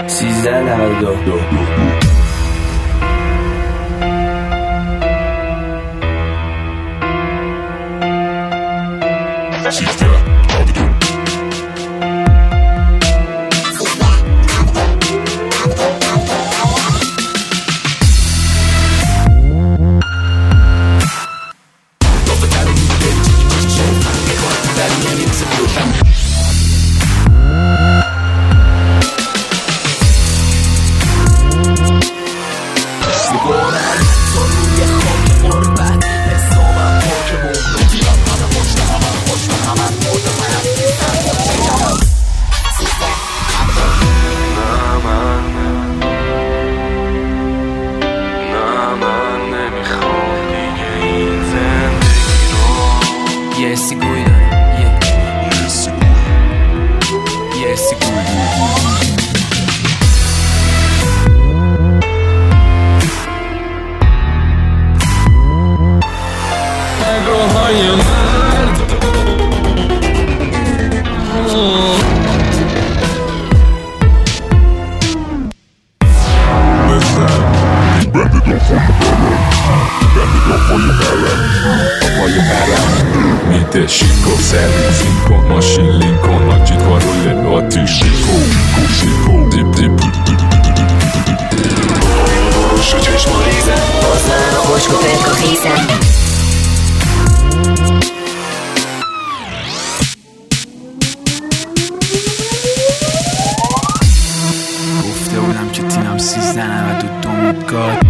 1392 Mitte Chico, Sally, Zinko, Machine, Lincoln, Nagyit Varollen, Ati, Chico, Dip, Dip. Rzucisz mu lizę, pozna na łóżku tylko hisem. گفته بودم که تیمم 1392 میدگاه